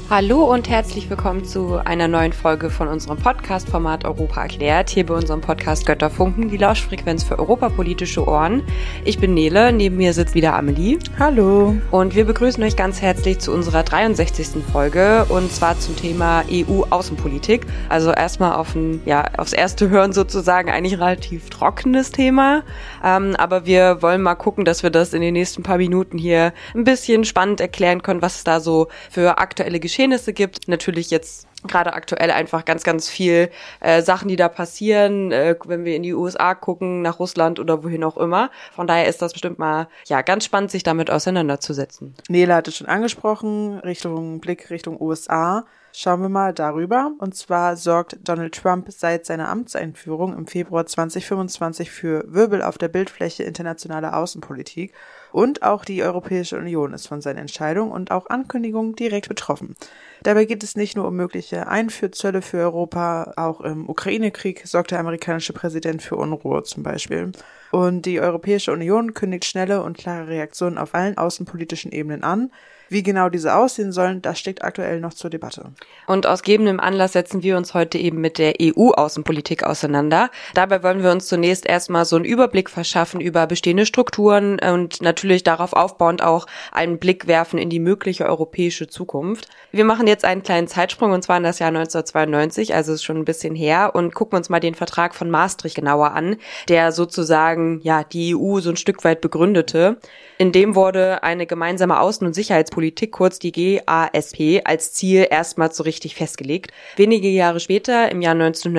Hallo und herzlich willkommen zu einer neuen Folge von unserem Podcast-Format Europa erklärt. Hier bei unserem Podcast Götterfunken, die Lauschfrequenz für europapolitische Ohren. Ich bin Nele, neben mir sitzt wieder Amelie. Hallo. Und wir begrüßen euch ganz herzlich zu unserer 63. Folge und zwar zum Thema EU-Außenpolitik. Also erstmal aufs erste Hören sozusagen eigentlich ein relativ trockenes Thema. Aber wir wollen mal gucken, dass wir das in den nächsten paar Minuten hier ein bisschen spannend erklären können, was es da so für aktuelle Geschehnisse gibt. Natürlich jetzt gerade aktuell einfach ganz, ganz viel Sachen, die da passieren, wenn wir in die USA gucken, nach Russland oder wohin auch immer. Von daher ist das bestimmt mal ganz spannend, sich damit auseinanderzusetzen. Nele hat es schon angesprochen, Blick Richtung USA. Schauen wir mal darüber. Und zwar sorgt Donald Trump seit seiner Amtseinführung im Februar 2025 für Wirbel auf der Bildfläche internationaler Außenpolitik. Und auch die Europäische Union ist von seinen Entscheidungen und auch Ankündigungen direkt betroffen. Dabei geht es nicht nur um mögliche Einfuhrzölle für Europa, auch im Ukraine-Krieg sorgt der amerikanische Präsident für Unruhe zum Beispiel. Und die Europäische Union kündigt schnelle und klare Reaktionen auf allen außenpolitischen Ebenen an. Wie genau diese aussehen sollen, das steht aktuell noch zur Debatte. Und aus gegebenen Anlass setzen wir uns heute eben mit der EU-Außenpolitik auseinander. Dabei wollen wir uns zunächst erstmal so einen Überblick verschaffen über bestehende Strukturen und natürlich darauf aufbauend auch einen Blick werfen in die mögliche europäische Zukunft. Wir machen jetzt einen kleinen Zeitsprung und zwar in das Jahr 1992, also ist schon ein bisschen her, und gucken uns mal den Vertrag von Maastricht genauer an, der sozusagen die EU so ein Stück weit begründete. In dem wurde eine gemeinsame Außen- und Sicherheitspolitik, kurz die GASP, als Ziel erstmals so richtig festgelegt. Wenige Jahre später, im Jahr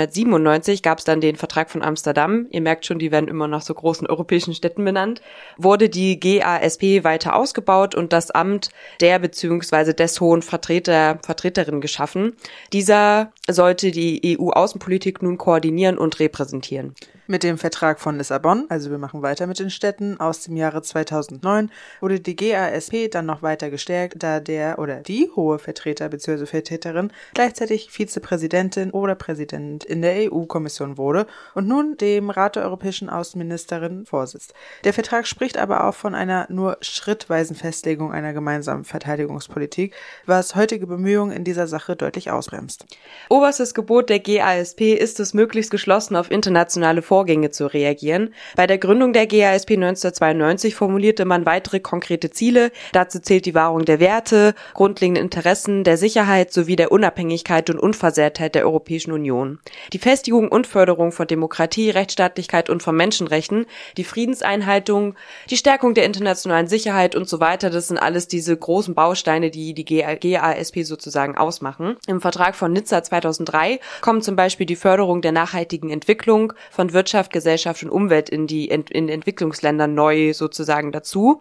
1997, gab es dann den Vertrag von Amsterdam. Ihr merkt schon, die werden immer nach so großen europäischen Städten benannt. Wurde die GASP weiter ausgebaut und das Amt der bzw. des Hohen Vertreterin geschaffen. Dieser sollte die EU-Außenpolitik nun koordinieren und repräsentieren. Mit dem Vertrag von Lissabon, also wir machen weiter mit den Städten, aus dem Jahre 2009 wurde die GASP dann noch weiter gestärkt, da der oder die hohe Vertreter bzw. Vertreterin gleichzeitig Vizepräsidentin oder Präsident in der EU-Kommission wurde und nun dem Rat der europäischen Außenministerin vorsitzt. Der Vertrag spricht aber auch von einer nur schrittweisen Festlegung einer gemeinsamen Verteidigungspolitik, was heutige Bemühungen in dieser Sache deutlich ausbremst. Oberstes Gebot der GASP ist es, möglichst geschlossen auf internationale Vorgänge zu reagieren. Bei der Gründung der GASP 1992 formulierte man weitere konkrete Ziele. Dazu zählt die Wahrung der Werte, grundlegenden Interessen, der Sicherheit sowie der Unabhängigkeit und Unversehrtheit der Europäischen Union. Die Festigung und Förderung von Demokratie, Rechtsstaatlichkeit und von Menschenrechten, die Friedenseinhaltung, die Stärkung der internationalen Sicherheit und so weiter, das sind alles diese großen Bausteine, die die GASP sozusagen ausmachen. Im Vertrag von Nizza 2003 kommen zum Beispiel die Förderung der nachhaltigen Entwicklung von Wirtschaft, Gesellschaft und Umwelt in Entwicklungsländern neu sozusagen dazu.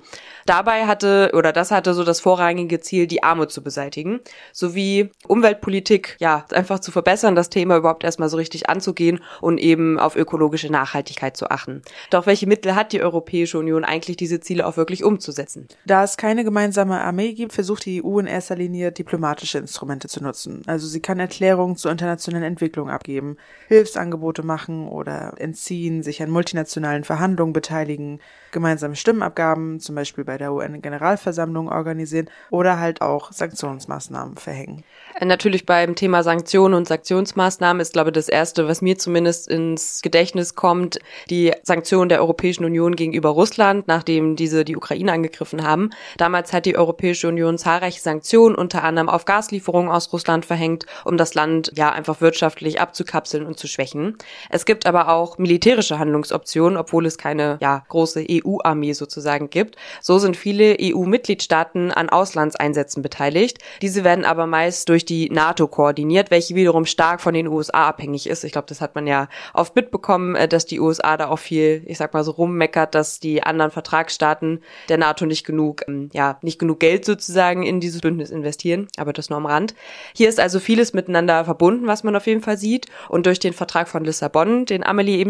Das hatte so das vorrangige Ziel, die Armut zu beseitigen, sowie Umweltpolitik, einfach zu verbessern, das Thema überhaupt erstmal so richtig anzugehen und eben auf ökologische Nachhaltigkeit zu achten. Doch welche Mittel hat die Europäische Union eigentlich, diese Ziele auch wirklich umzusetzen? Da es keine gemeinsame Armee gibt, versucht die EU in erster Linie diplomatische Instrumente zu nutzen. Also sie kann Erklärungen zur internationalen Entwicklung abgeben, Hilfsangebote machen oder entziehen, sich an multinationalen Verhandlungen beteiligen, gemeinsame Stimmenabgaben, zum Beispiel bei der UN-Generalversammlung organisieren oder halt auch Sanktionsmaßnahmen verhängen. Natürlich beim Thema Sanktionen und Sanktionsmaßnahmen ist, glaube ich, das Erste, was mir zumindest ins Gedächtnis kommt, die Sanktionen der Europäischen Union gegenüber Russland, nachdem diese die Ukraine angegriffen haben. Damals hat die Europäische Union zahlreiche Sanktionen, unter anderem auf Gaslieferungen aus Russland verhängt, um das Land einfach wirtschaftlich abzukapseln und zu schwächen. Es gibt aber auch militärische Handlungsoptionen, obwohl es keine große EU-Armee sozusagen gibt. So sind viele EU-Mitgliedstaaten an Auslandseinsätzen beteiligt. Diese werden aber meist durch die NATO koordiniert, welche wiederum stark von den USA abhängig ist. Ich glaube, das hat man ja oft mitbekommen, dass die USA da auch viel, rummeckert, dass die anderen Vertragsstaaten der NATO nicht genug Geld sozusagen in dieses Bündnis investieren. Aber das nur am Rand. Hier ist also vieles miteinander verbunden, was man auf jeden Fall sieht. Und durch den Vertrag von Lissabon, den Amelie eben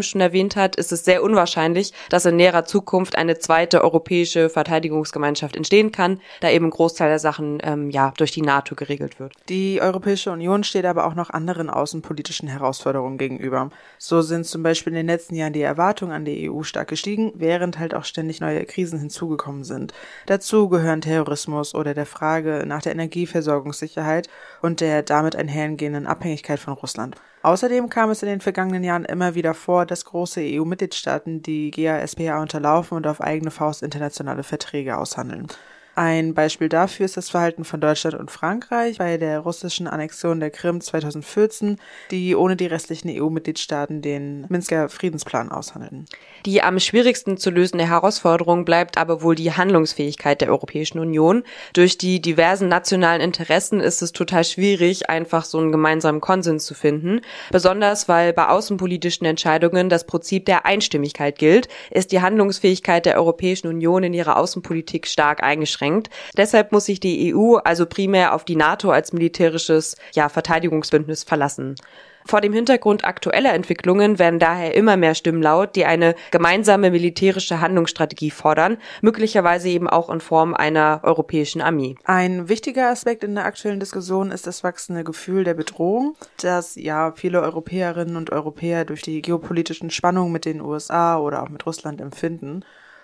schon erwähnt hat, ist es sehr unwahrscheinlich, dass in näherer Zukunft eine zweite europäische Verteidigungsgemeinschaft entstehen kann, da eben ein Großteil der Sachen durch die NATO geregelt wird. Die Europäische Union steht aber auch noch anderen außenpolitischen Herausforderungen gegenüber. So sind zum Beispiel in den letzten Jahren die Erwartungen an die EU stark gestiegen, während halt auch ständig neue Krisen hinzugekommen sind. Dazu gehören Terrorismus oder der Frage nach der Energieversorgungssicherheit und der damit einhergehenden Abhängigkeit von Russland. Außerdem kam es in den vergangenen Jahren immer wieder vor, dass große EU-Mitgliedstaaten die GASPA unterlaufen und auf eigene Faust internationale Verträge aushandeln. Ein Beispiel dafür ist das Verhalten von Deutschland und Frankreich bei der russischen Annexion der Krim 2014, die ohne die restlichen EU-Mitgliedstaaten den Minsker Friedensplan aushandeln. Die am schwierigsten zu lösende Herausforderung bleibt aber wohl die Handlungsfähigkeit der Europäischen Union. Durch die diversen nationalen Interessen ist es total schwierig, einfach so einen gemeinsamen Konsens zu finden. Besonders, weil bei außenpolitischen Entscheidungen das Prinzip der Einstimmigkeit gilt, ist die Handlungsfähigkeit der Europäischen Union in ihrer Außenpolitik stark eingeschränkt. Deshalb muss sich die EU also primär auf die NATO als militärisches Verteidigungsbündnis verlassen. Vor dem Hintergrund aktueller Entwicklungen werden daher immer mehr Stimmen laut, die eine gemeinsame militärische Handlungsstrategie fordern, möglicherweise eben auch in Form einer europäischen Armee. Ein wichtiger Aspekt in der aktuellen Diskussion ist das wachsende Gefühl der Bedrohung, das viele Europäerinnen und Europäer durch die geopolitischen Spannungen mit den USA oder auch mit Russland empfinden.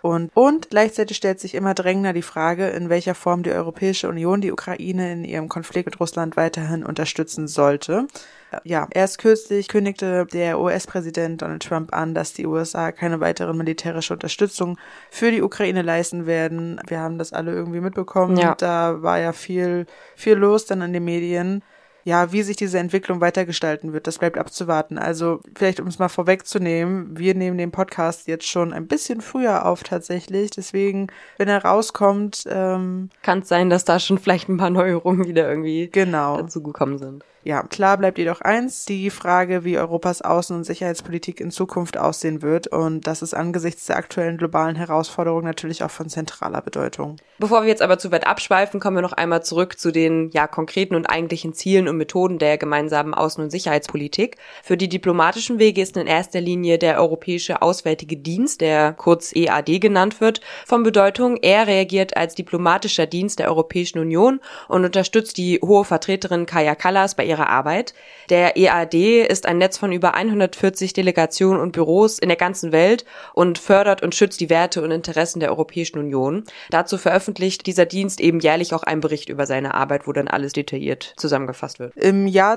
Und gleichzeitig stellt sich immer drängender die Frage, in welcher Form die Europäische Union die Ukraine in ihrem Konflikt mit Russland weiterhin unterstützen sollte. Erst kürzlich kündigte der US-Präsident Donald Trump an, dass die USA keine weitere militärische Unterstützung für die Ukraine leisten werden. Wir haben das alle irgendwie mitbekommen. Ja. Da war ja viel los dann in den Medien. Ja, wie sich diese Entwicklung weitergestalten wird, das bleibt abzuwarten. Also vielleicht, um es mal vorwegzunehmen, wir nehmen den Podcast jetzt schon ein bisschen früher auf tatsächlich. Deswegen, wenn er rauskommt, kann es sein, dass da schon vielleicht ein paar Neuerungen wieder irgendwie dazu gekommen sind. Ja, klar bleibt jedoch eins, die Frage, wie Europas Außen- und Sicherheitspolitik in Zukunft aussehen wird. Und das ist angesichts der aktuellen globalen Herausforderungen natürlich auch von zentraler Bedeutung. Bevor wir jetzt aber zu weit abschweifen, kommen wir noch einmal zurück zu den konkreten und eigentlichen Zielen und Methoden der gemeinsamen Außen- und Sicherheitspolitik. Für die diplomatischen Wege ist in erster Linie der Europäische Auswärtige Dienst, der kurz EAD genannt wird, von Bedeutung. Er reagiert als diplomatischer Dienst der Europäischen Union und unterstützt die hohe Vertreterin Kaja Kallas bei ihrer Arbeit. Der EAD ist ein Netz von über 140 Delegationen und Büros in der ganzen Welt und fördert und schützt die Werte und Interessen der Europäischen Union. Dazu veröffentlicht dieser Dienst eben jährlich auch einen Bericht über seine Arbeit, wo dann alles detailliert zusammengefasst wird. Im Jahr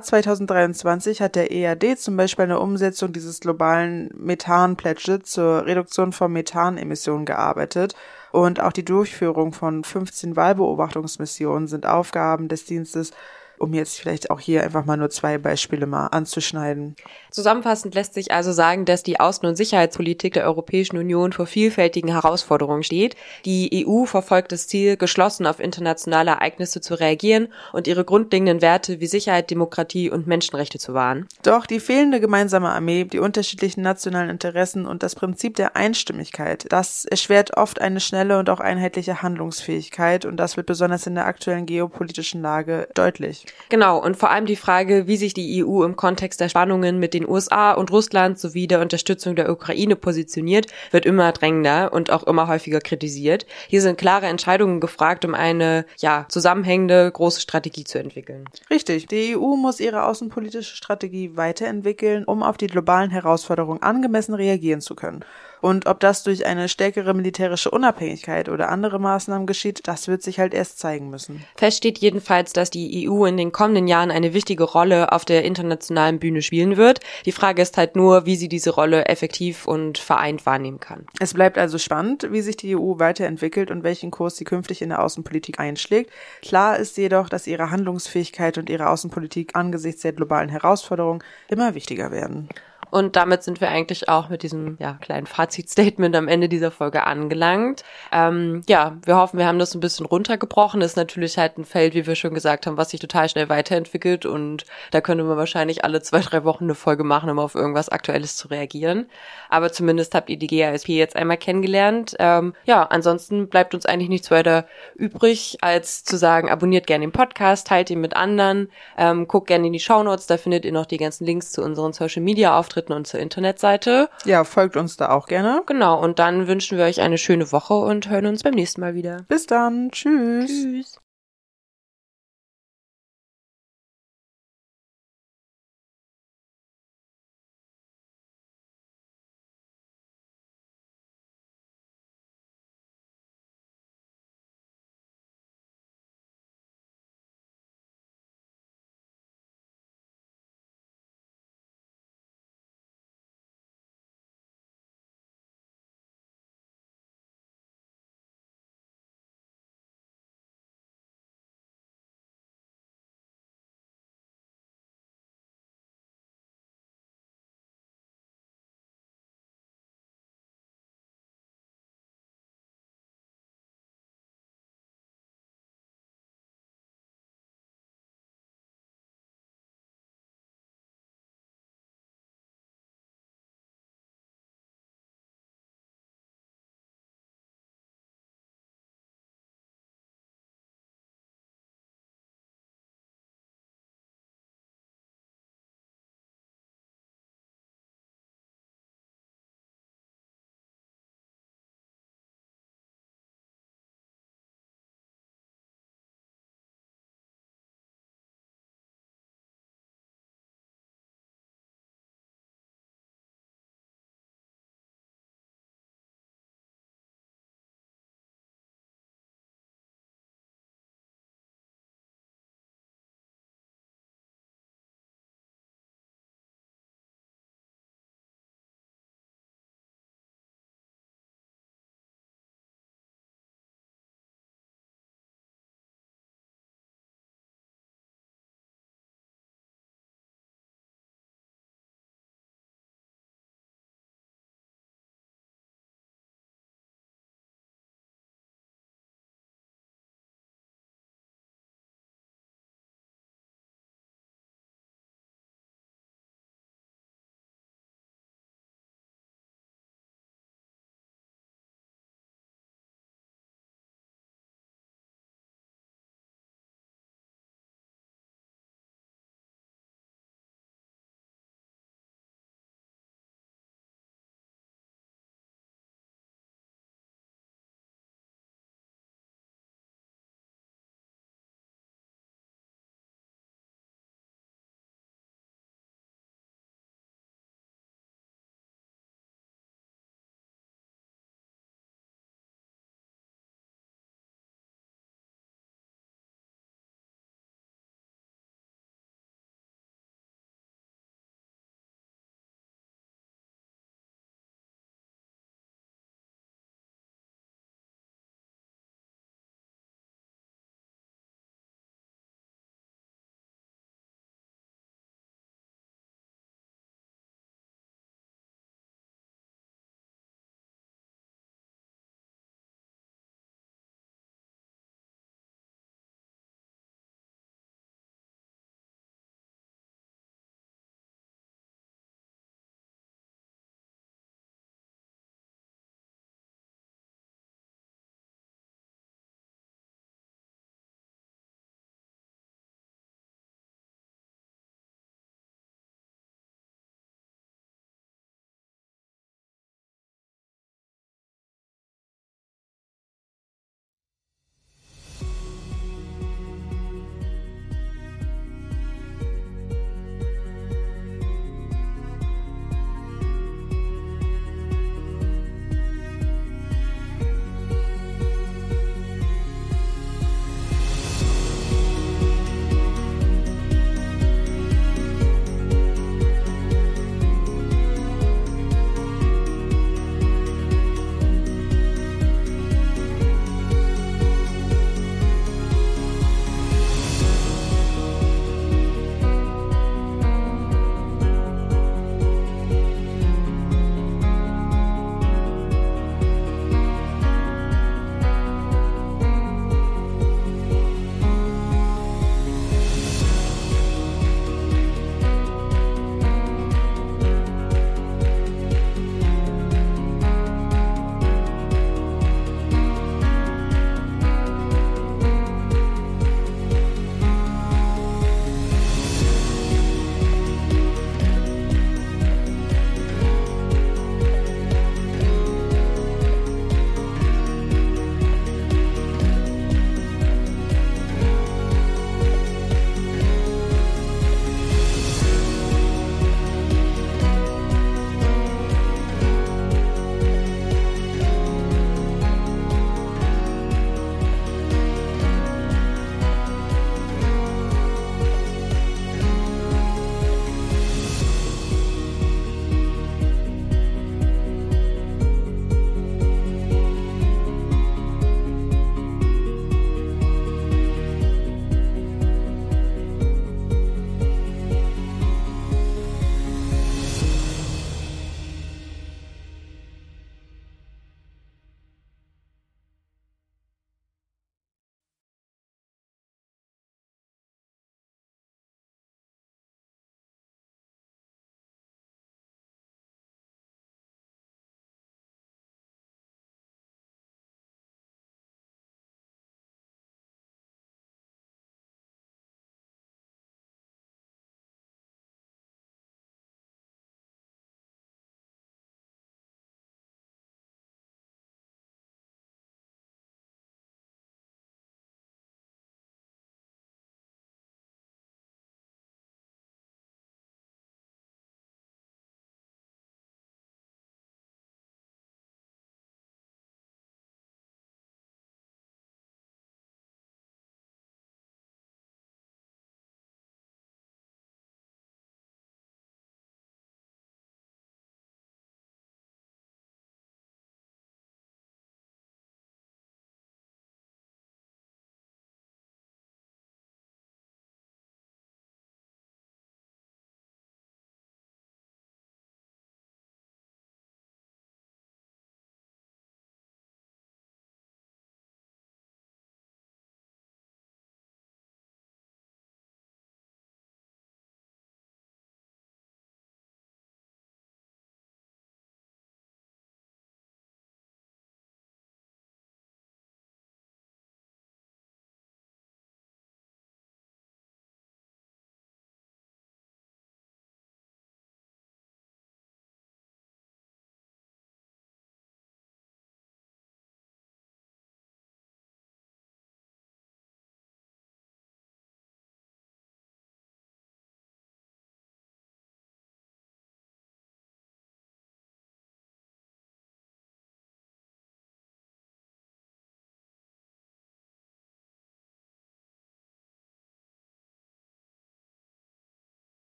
2023 hat der EAD zum Beispiel eine Umsetzung dieses globalen Methan-Pledge zur Reduktion von Methanemissionen gearbeitet. Und auch die Durchführung von 15 Wahlbeobachtungsmissionen sind Aufgaben des Dienstes, um jetzt vielleicht auch hier einfach mal nur 2 Beispiele mal anzuschneiden. Zusammenfassend lässt sich also sagen, dass die Außen- und Sicherheitspolitik der Europäischen Union vor vielfältigen Herausforderungen steht. Die EU verfolgt das Ziel, geschlossen auf internationale Ereignisse zu reagieren und ihre grundlegenden Werte wie Sicherheit, Demokratie und Menschenrechte zu wahren. Doch die fehlende gemeinsame Armee, die unterschiedlichen nationalen Interessen und das Prinzip der Einstimmigkeit, das erschwert oft eine schnelle und auch einheitliche Handlungsfähigkeit und das wird besonders in der aktuellen geopolitischen Lage deutlich. Genau, und vor allem die Frage, wie sich die EU im Kontext der Spannungen mit den USA und Russland sowie der Unterstützung der Ukraine positioniert, wird immer drängender und auch immer häufiger kritisiert. Hier sind klare Entscheidungen gefragt, um eine zusammenhängende große Strategie zu entwickeln. Richtig, die EU muss ihre außenpolitische Strategie weiterentwickeln, um auf die globalen Herausforderungen angemessen reagieren zu können. Und ob das durch eine stärkere militärische Unabhängigkeit oder andere Maßnahmen geschieht, das wird sich halt erst zeigen müssen. Fest steht jedenfalls, dass die EU in den kommenden Jahren eine wichtige Rolle auf der internationalen Bühne spielen wird. Die Frage ist halt nur, wie sie diese Rolle effektiv und vereint wahrnehmen kann. Es bleibt also spannend, wie sich die EU weiterentwickelt und welchen Kurs sie künftig in der Außenpolitik einschlägt. Klar ist jedoch, dass ihre Handlungsfähigkeit und ihre Außenpolitik angesichts der globalen Herausforderungen immer wichtiger werden. Und damit sind wir eigentlich auch mit diesem kleinen Fazitstatement am Ende dieser Folge angelangt. Wir hoffen, wir haben das ein bisschen runtergebrochen. Das ist natürlich halt ein Feld, wie wir schon gesagt haben, was sich total schnell weiterentwickelt und da könnte man wahrscheinlich alle 2-3 Wochen eine Folge machen, um auf irgendwas Aktuelles zu reagieren. Aber zumindest habt ihr die GASP jetzt einmal kennengelernt. Ansonsten bleibt uns eigentlich nichts weiter übrig, als zu sagen, abonniert gerne den Podcast, teilt ihn mit anderen, guckt gerne in die Shownotes, da findet ihr noch die ganzen Links zu unseren Social-Media-Auftritten Auftritten und zur Internetseite. Ja, folgt uns da auch gerne. Genau, und dann wünschen wir euch eine schöne Woche und hören uns beim nächsten Mal wieder. Bis dann. Tschüss. Tschüss.